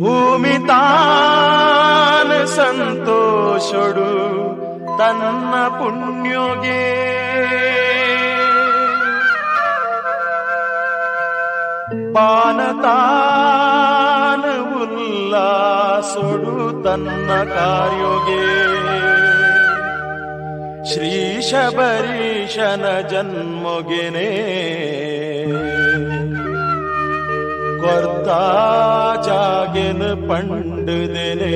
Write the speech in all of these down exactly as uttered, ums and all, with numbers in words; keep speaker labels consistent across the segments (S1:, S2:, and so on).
S1: ಭೂಮಿ ತಾನ ಸಂತೋಷಡು ತನ್ನ ಪುಣ್ಯೋಗೆ ಬಾನತಾನ ಉಲ್ಲಾಸೊಡು ತನ್ನ ಕಾರ್ಯೋಗೆ ಶ್ರೀ ಶಬರೀಶನ ಜನ್ಮೊಗೆನೆ ಕೊರ್ತಾ ಜಾಗೆನ ಪಂಡದೆನೆ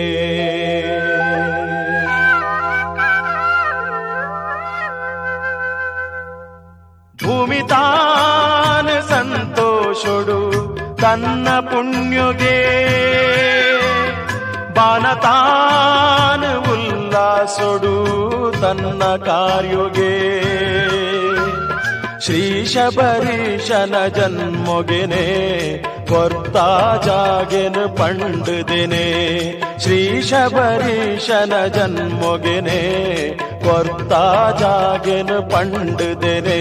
S1: ಭೂಮಿ ತಾನ ಸಂತೋಷಡು ತನ್ನ ಪುಣ್ಯೋಗೆ ಬಾನತಾನ ಉಲ್ಲಾಸೊಡು ತನ್ನ ಕಾರ್ಯೋಗೆ ಶ್ರೀ ಶಬರೀಶನ ಜನ್ಮೊಗೆನೆ ಕೊರ್ತಾ ಜಾಗೆನ ಪಂಡದೆನೆ ಶ್ರೀ ಶಬರೀಶನ ಜನ್ಮೊಗೆನೆ ಕೊರ್ತಾ ಜಾಗೆನ ಪಂಡದೆನೆ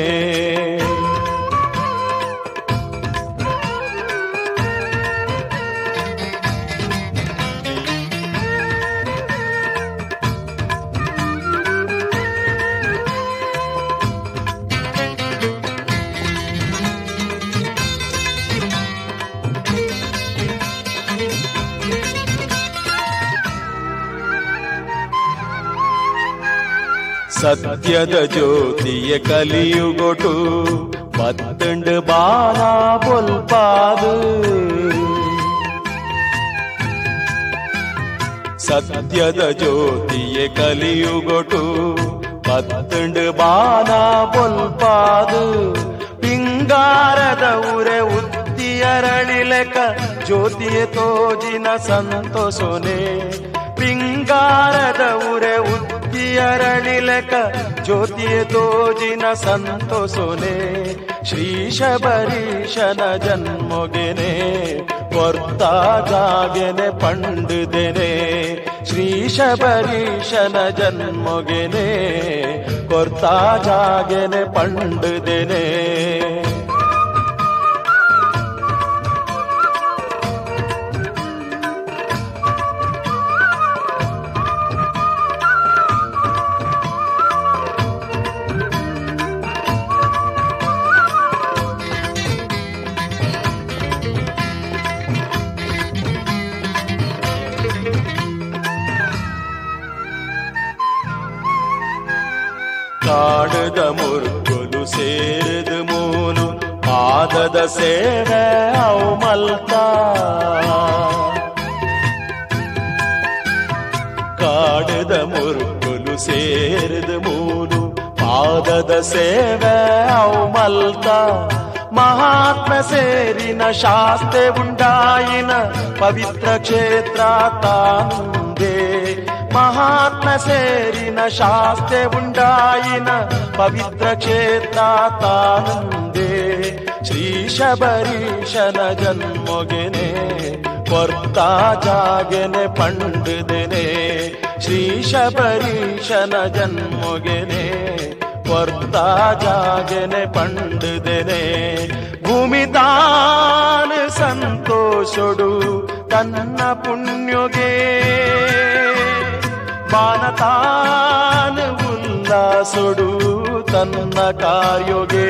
S1: ಸತ್ಯದ ಜ್ಯೋತಿಯ ಕಲಿಯುಗೊಟು ಪತ್ತಂಡು ಬಾಲ ಬೊಲ್ಪಾದು ಸತ್ಯದ ಜ್ಯೋತಿಯ ಕಲಿಯುಗೊಟು ಪತ್ತಂಡು ಬಾಲ ಬೊಲ್ಪಾದು ಪಿಂಗಾರದ ಉರೆ ಉತ್ತಿಯರಳಿಲೆಕ ಜ್ಯೋತಿಯ ತೋಜಿನ ಸಂತೋಷನೆ ಪಿಂಗಾರದ ಉರೆ ಅರಳಿಲಕ ಜ್ಯೋತಿಯ ತೋಜಿನ ಸಂತೋಷನೆ ಶ್ರೀ ಶಬರೀಶನ ಜನ್ಮೊಗೆನೆ ಕೊರ್ತಾ ಜಾಗೆನೆ ಪಂಡದೆನೆ ಶ್ರೀ ಶಬರೀಶನ ಜನ್ಮೊಗೆನೆ ಕೊರ್ತಾ ಜಾಗೆನೆ ಪಂಡದೆನೆ ಕಾಡದ ಮುರುಕುಲು ಸೇರಿದ ಮೂಲು ಪಾದದ ಸೇವೆ ಅವು ಮಲ್ತ ಕಾಡದ ಮುರುಕುಲು ಸೇರಿದ ಮೂಲು ಪಾದದ ಸೇವೆ ಅವು ಮಲ್ತ ಮಹಾತ್ಮ ಸೇರಿನ ಶಾಸ್ತೆ ಉಂಡಾಯಿನ ಪವಿತ್ರ ಕ್ಷೇತ್ರ ತಾನುಂದೇ ಮಹಾತ್ಮ ಸೇರಿನ ಶಾಸ್ತೆ ಉಂಡಾಯಿನ ಪವಿತ್ರ ಕ್ಷೇತ್ರ ತಾನುಂದೇ ಶ್ರೀ ಶಬರೀಶನ ಜನ್ಮೊಗೆನೆ ಕೊರ್ತಾ ಜಾಗೆನೆ ಪಂಡದೆನೆ ಶ್ರೀ ಶಬರೀಶನ ಜನ್ಮೊಗೆನೆ ಕೊರ್ತಾ ಜಾಗೆನೆ ಪಂಡದೆನೆ ಭೂಮಿ ತಾನ ಸಂತೋಷಡು ತನ್ನ ಪುಣ್ಯೋಗೆ ಬಾನತಾನ ಉಲ್ಲಾಸೊಡು ತನ್ನ ಕಾರ್ಯೋಗೆ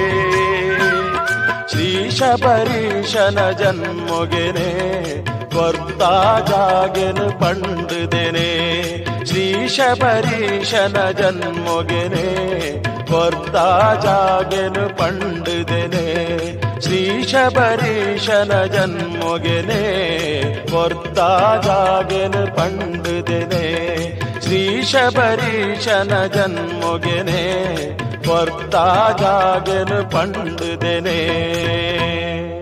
S1: ಶ್ರೀ ಶಬರೀಶನ ಜನ್ಮೊಗೆನೆ ಕೊರ್ತಾ ಜಾಗೆನ ಪಂಡದೆನೆ ಶ್ರೀ ಶಬರೀಶನ ಜನ್ಮೊಗೆನೆ ಕೊರ್ತಾ ಜಾಗೆನ ಪಂಡದೆನೆ ಶ್ರೀ ಶಬರೀಶನ ಜನ್ಮೊಗೆನೆ ಕೊರ್ತಾ ಜಾಗೆನ ಪಂಡದೆನೆ ಶ್ರೀ ಶಬರೀಶನ ಜನ್ಮೊಗೆನೆ ಕೊರ್ತಾ ಜಾಗೆನ ಪಂಡದೆನೆ